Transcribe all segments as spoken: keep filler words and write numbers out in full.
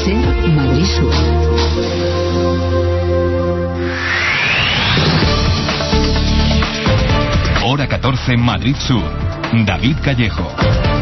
SER Madrid Sur. Hora catorce, Madrid Sur. David Callejo.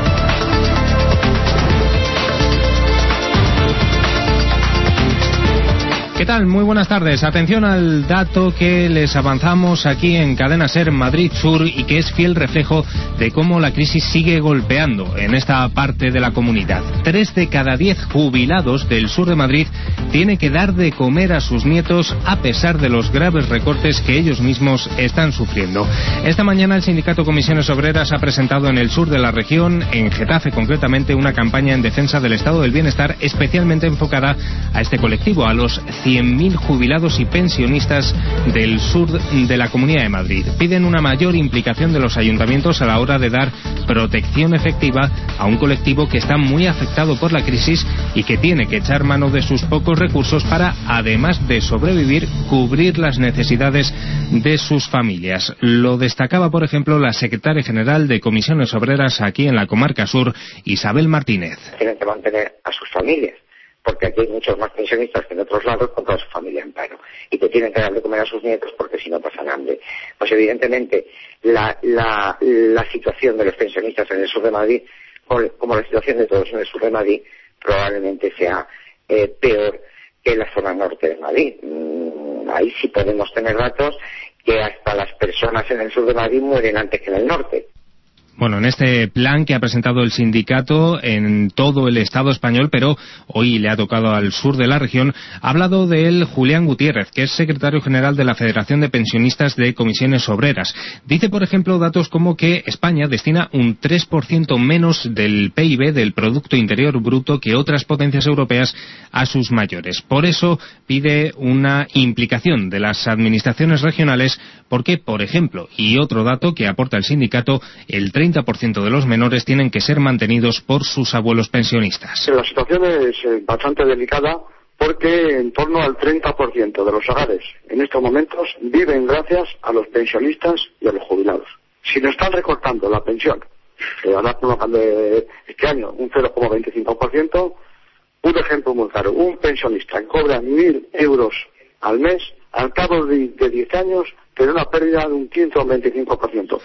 ¿Qué tal? Muy buenas tardes. Atención al dato que les avanzamos aquí en Cadena SER Madrid Sur y que es fiel reflejo de cómo la crisis sigue golpeando en esta parte de la comunidad. Tres de cada diez jubilados del sur de Madrid tienen que dar de comer a sus nietos a pesar de los graves recortes que ellos mismos están sufriendo. Esta mañana el sindicato Comisiones Obreras ha presentado en el sur de la región, en Getafe concretamente, una campaña en defensa del estado del bienestar especialmente enfocada a este colectivo, a los cien mil jubilados y pensionistas del sur de la Comunidad de Madrid. Piden una mayor implicación de los ayuntamientos a la hora de dar protección efectiva a un colectivo que está muy afectado por la crisis y que tiene que echar mano de sus pocos recursos para, además de sobrevivir, cubrir las necesidades de sus familias. Lo destacaba, por ejemplo, la secretaria general de Comisiones Obreras aquí en la comarca sur, Isabel Martínez. Tienen que mantener a sus familias, porque aquí hay muchos más pensionistas que en otros lados con toda su familia en paro, y que tienen que dar de comer a sus nietos porque si no pasan hambre. Pues evidentemente la, la, la situación de los pensionistas en el sur de Madrid, como la situación de todos en el sur de Madrid, probablemente sea eh, peor que en la zona norte de Madrid. Mm, ahí sí podemos tener datos que hasta las personas en el sur de Madrid mueren antes que en el norte. Bueno, en este plan que ha presentado el sindicato en todo el Estado español, pero hoy le ha tocado al sur de la región, ha hablado de él Julián Gutiérrez, que es secretario general de la Federación de Pensionistas de Comisiones Obreras. Dice, por ejemplo, datos como que España destina un tres por ciento menos del P I B, del Producto Interior Bruto, que otras potencias europeas a sus mayores. Por eso pide una implicación de las administraciones regionales, porque, por ejemplo, y otro dato que aporta el sindicato, el treinta por ciento de los menores tienen que ser mantenidos por sus abuelos pensionistas. La situación es bastante delicada porque en torno al treinta por ciento de los hogares en estos momentos viven gracias a los pensionistas y a los jubilados. Si nos están recortando la pensión, eh, ahora estamos hablando de este año, un cero coma veinticinco por ciento, un ejemplo muy claro, un pensionista que cobra mil euros al mes, al cabo de, de diez años, tiene una pérdida de un quince o un veinticinco por ciento.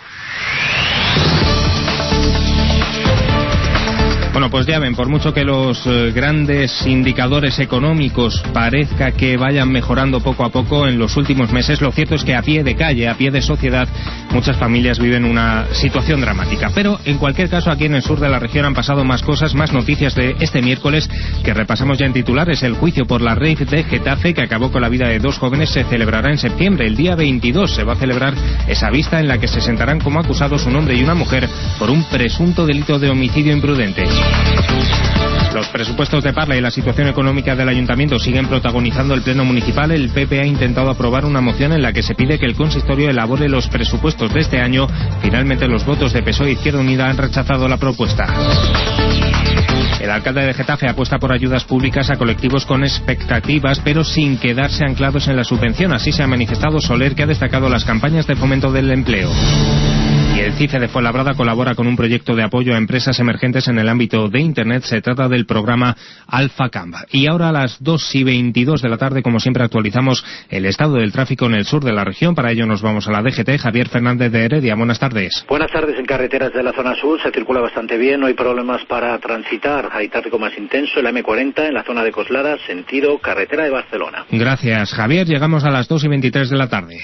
Bueno, pues ya ven, por mucho que los eh, grandes indicadores económicos parezca que vayan mejorando poco a poco en los últimos meses, lo cierto es que a pie de calle, a pie de sociedad, muchas familias viven una situación dramática. Pero, en cualquier caso, aquí en el sur de la región han pasado más cosas, más noticias de este miércoles que repasamos ya en titulares. El juicio por la rave de Getafe, que acabó con la vida de dos jóvenes, se celebrará en septiembre. El día veintidós se va a celebrar esa vista en la que se sentarán como acusados un hombre y una mujer por un presunto delito de homicidio imprudente. Los presupuestos de Parla y la situación económica del ayuntamiento siguen protagonizando el pleno municipal. El P P ha intentado aprobar una moción en la que se pide que el consistorio elabore los presupuestos de este año. Finalmente, los votos de P S O E e Izquierda Unida han rechazado la propuesta. El alcalde de Getafe apuesta por ayudas públicas a colectivos con expectativas, pero sin quedarse anclados en la subvención. Así se ha manifestado Soler, que ha destacado las campañas de fomento del empleo. Y el CIFE de Fuenlabrada colabora con un proyecto de apoyo a empresas emergentes en el ámbito de Internet. Se trata del programa Alfa Camp. Y ahora a las dos y veintidós de la tarde, como siempre, actualizamos el estado del tráfico en el sur de la región. Para ello nos vamos a la D G T. Javier Fernández de Heredia, buenas tardes. Buenas tardes. En carreteras de la zona sur se circula bastante bien, no hay problemas para transitar. Hay tráfico más intenso en la M cuarenta en la zona de Coslada, sentido carretera de Barcelona. Gracias, Javier. Llegamos a las dos y veintitrés de la tarde.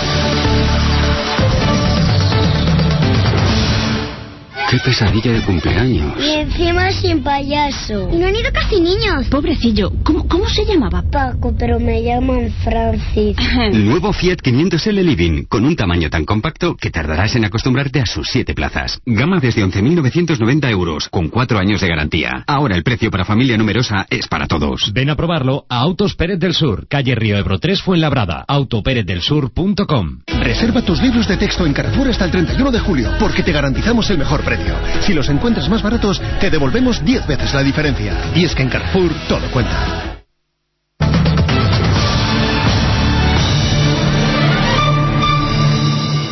¡Qué pesadilla de cumpleaños! Y encima sin payaso. Y no han ido casi niños. Pobrecillo, ¿cómo, cómo se llamaba? Paco, pero me llaman Francis. Nuevo Fiat quinientos L Living, con un tamaño tan compacto que tardarás en acostumbrarte a sus siete plazas. Gama desde once mil novecientos noventa euros, con cuatro años de garantía. Ahora el precio para familia numerosa es para todos. Ven a probarlo a Autos Pérez del Sur, calle Río Ebro tres, Fuenlabrada. auto pérez del sur punto com. Reserva tus libros de texto en Carrefour hasta el treinta y uno de julio, porque te garantizamos el mejor precio. Si los encuentras más baratos, te devolvemos diez veces la diferencia. Y es que en Carrefour todo cuenta.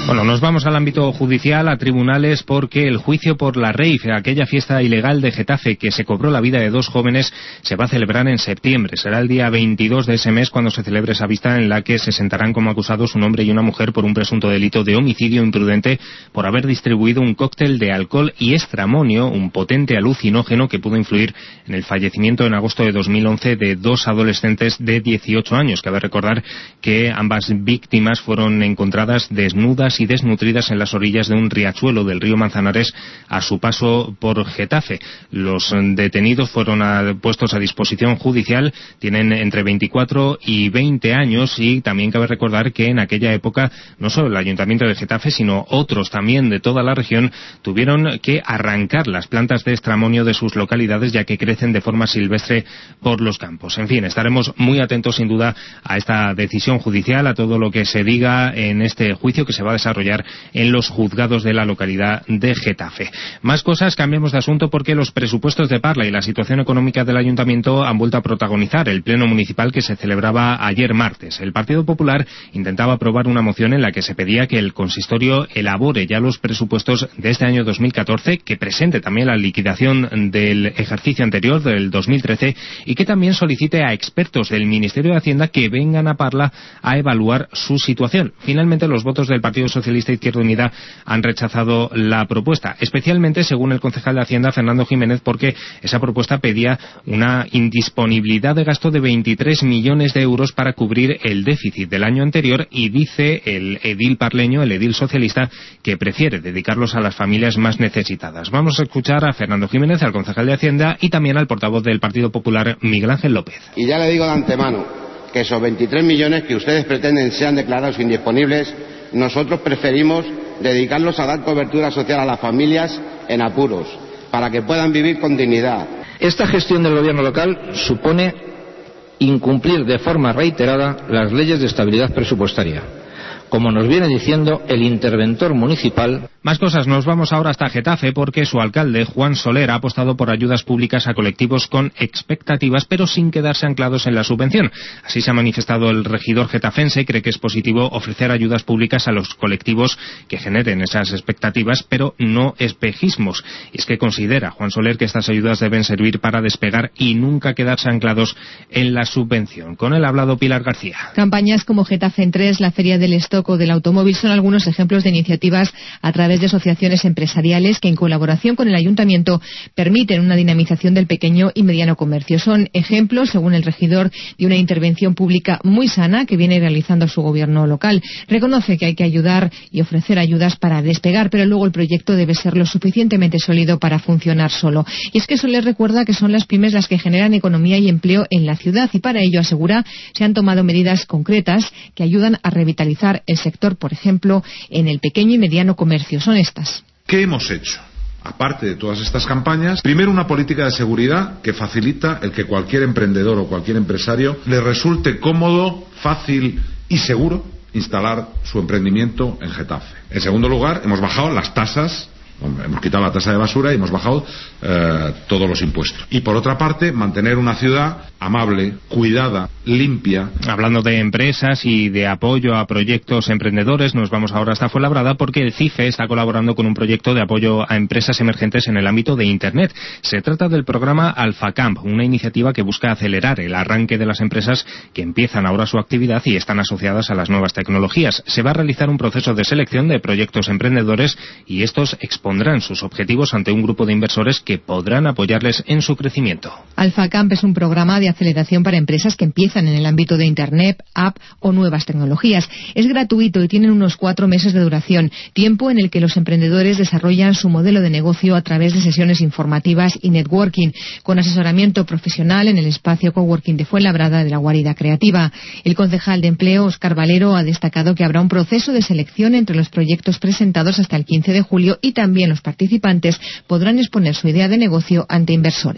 Bueno, nos vamos al ámbito judicial, a tribunales, porque el juicio por la rave, aquella fiesta ilegal de Getafe que se cobró la vida de dos jóvenes, se va a celebrar en septiembre. Será el día veintidós de ese mes cuando se celebre esa vista, en la que se sentarán como acusados un hombre y una mujer por un presunto delito de homicidio imprudente por haber distribuido un cóctel de alcohol y estramonio, un potente alucinógeno que pudo influir en el fallecimiento en agosto de dos mil once de dos adolescentes de dieciocho años. Cabe recordar que ambas víctimas fueron encontradas desnudas y desnutridas en las orillas de un riachuelo del río Manzanares a su paso por Getafe. Los detenidos fueron a, puestos a disposición judicial, tienen entre veinticuatro y veinte años, y también cabe recordar que en aquella época no solo el Ayuntamiento de Getafe, sino otros también de toda la región tuvieron que arrancar las plantas de estramonio de sus localidades, ya que crecen de forma silvestre por los campos. En fin, estaremos muy atentos sin duda a esta decisión judicial, a todo lo que se diga en este juicio que se va a desarrollar en los juzgados de la localidad de Getafe. Más cosas, cambiemos de asunto, porque los presupuestos de Parla y la situación económica del Ayuntamiento han vuelto a protagonizar el pleno municipal que se celebraba ayer martes. El Partido Popular intentaba aprobar una moción en la que se pedía que el consistorio elabore ya los presupuestos de este año dos mil catorce, que presente también la liquidación del ejercicio anterior, del dos mil trece, y que también solicite a expertos del Ministerio de Hacienda que vengan a Parla a evaluar su situación. Finalmente, los votos del Partido Socialista e Izquierda Unida han rechazado la propuesta, especialmente, según el concejal de Hacienda, Fernando Jiménez, porque esa propuesta pedía una indisponibilidad de gasto de veintitrés millones de euros para cubrir el déficit del año anterior, y dice el edil parleño, el edil socialista, que prefiere dedicarlos a las familias más necesitadas. Vamos a escuchar a Fernando Jiménez, al concejal de Hacienda, y también al portavoz del Partido Popular, Miguel Ángel López. Y ya le digo de antemano que esos veintitrés millones que ustedes pretenden sean declarados indisponibles, nosotros preferimos dedicarlos a dar cobertura social a las familias en apuros, para que puedan vivir con dignidad. Esta gestión del gobierno local supone incumplir de forma reiterada las leyes de estabilidad presupuestaria, como nos viene diciendo el interventor municipal. Más cosas, nos vamos ahora hasta Getafe, porque su alcalde, Juan Soler, ha apostado por ayudas públicas a colectivos con expectativas, pero sin quedarse anclados en la subvención. Así se ha manifestado el regidor getafense. Cree que es positivo ofrecer ayudas públicas a los colectivos que generen esas expectativas, pero no espejismos. Y es que considera Juan Soler que estas ayudas deben servir para despegar y nunca quedarse anclados en la subvención. Con él ha hablado Pilar García. Campañas como Getafe en tres, la Feria del Stock o del Automóvil son algunos ejemplos de iniciativas a través de asociaciones empresariales que, en colaboración con el Ayuntamiento, permiten una dinamización del pequeño y mediano comercio. Son ejemplos, según el regidor, de una intervención pública muy sana que viene realizando su gobierno local. Reconoce que hay que ayudar y ofrecer ayudas para despegar, pero luego el proyecto debe ser lo suficientemente sólido para funcionar solo. Y es que Soler recuerda que son las pymes las que generan economía y empleo en la ciudad, y para ello, asegura, se han tomado medidas concretas que ayudan a revitalizar el sector, por ejemplo, en el pequeño y mediano comercio. Son estas. ¿Qué hemos hecho? Aparte de todas estas campañas, primero una política de seguridad que facilita el que cualquier emprendedor o cualquier empresario le resulte cómodo, fácil y seguro instalar su emprendimiento en Getafe. En segundo lugar, hemos bajado las tasas. Hemos quitado la tasa de basura y hemos bajado eh, todos los impuestos. Y por otra parte, mantener una ciudad amable, cuidada, limpia. Hablando de empresas y de apoyo a proyectos emprendedores, nos vamos ahora hasta Fuenlabrada, porque el CIFE está colaborando con un proyecto de apoyo a empresas emergentes en el ámbito de Internet. Se trata del programa AlfaCamp, una iniciativa que busca acelerar el arranque de las empresas que empiezan ahora su actividad y están asociadas a las nuevas tecnologías. Se va a realizar un proceso de selección de proyectos emprendedores y estos pondrán sus objetivos ante un grupo de inversores que podrán apoyarles en su crecimiento. AlfaCamp es un programa de aceleración para empresas que empiezan en el ámbito de Internet, app o nuevas tecnologías. Es gratuito y tiene unos cuatro meses de duración, tiempo en el que los emprendedores desarrollan su modelo de negocio a través de sesiones informativas y networking, con asesoramiento profesional en el espacio coworking de Fuenlabrada de la Guarida Creativa. El concejal de Empleo, Óscar Valero, ha destacado que habrá un proceso de selección entre los proyectos presentados hasta el quince de julio y también También los participantes podrán exponer su idea de negocio ante inversores.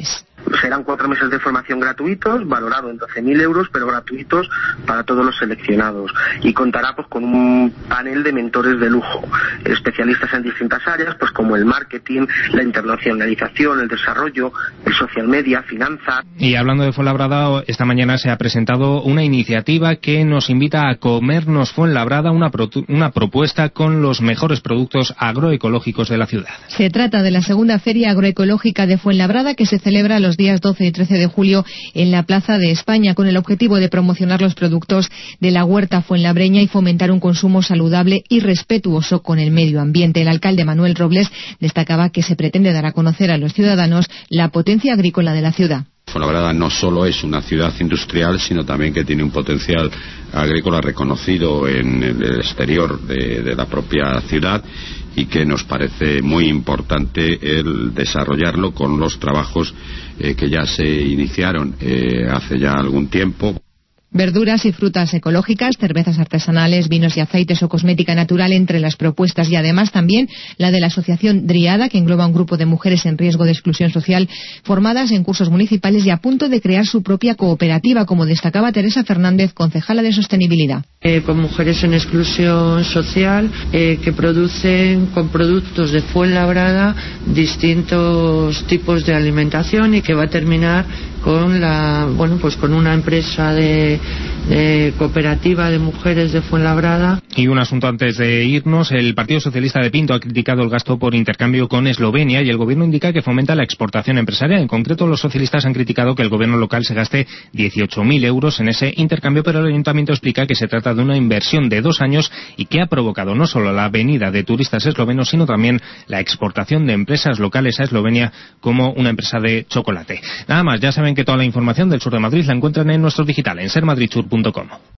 Serán cuatro meses de formación gratuitos, valorado en doce mil euros, pero gratuitos para todos los seleccionados. Y contará pues con un panel de mentores de lujo, especialistas en distintas áreas, pues como el marketing, la internacionalización, el desarrollo, el social media, finanzas. Y hablando de Fuenlabrada, esta mañana se ha presentado una iniciativa que nos invita a comernos Fuenlabrada, una, pro una propuesta con los mejores productos agroecológicos de la ciudad. Se trata de la segunda Feria Agroecológica de Fuenlabrada, que se celebra los días doce y trece de julio en la Plaza de España, con el objetivo de promocionar los productos de la huerta fuenlabreña y fomentar un consumo saludable y respetuoso con el medio ambiente. El alcalde Manuel Robles destacaba que se pretende dar a conocer a los ciudadanos la potencia agrícola de la ciudad. Fuenlabrada no solo es una ciudad industrial, sino también que tiene un potencial agrícola reconocido en el exterior de, de la propia ciudad, y que nos parece muy importante el desarrollarlo con los trabajos eh, que ya se iniciaron eh, hace ya algún tiempo. Verduras y frutas ecológicas, cervezas artesanales, vinos y aceites o cosmética natural entre las propuestas, y además también la de la asociación Driada, que engloba un grupo de mujeres en riesgo de exclusión social formadas en cursos municipales y a punto de crear su propia cooperativa, como destacaba Teresa Fernández, concejala de Sostenibilidad. Eh, con mujeres en exclusión social eh, que producen con productos de Fuenlabrada distintos tipos de alimentación, y que va a terminar con la bueno pues con una empresa de, de cooperativa de mujeres de Fuenlabrada. Y un asunto antes de irnos: el Partido Socialista de Pinto ha criticado el gasto por intercambio con Eslovenia, y el gobierno indica que fomenta la exportación empresarial. En concreto, los socialistas han criticado que el gobierno local se gaste dieciocho mil euros en ese intercambio, pero el ayuntamiento explica que se trata de una inversión de dos años y que ha provocado no solo la venida de turistas eslovenos, sino también la exportación de empresas locales a Eslovenia, como una empresa de chocolate. Nada más, ya saben que toda la información del sur de Madrid la encuentran en nuestro digital, en ser madrid sur punto com.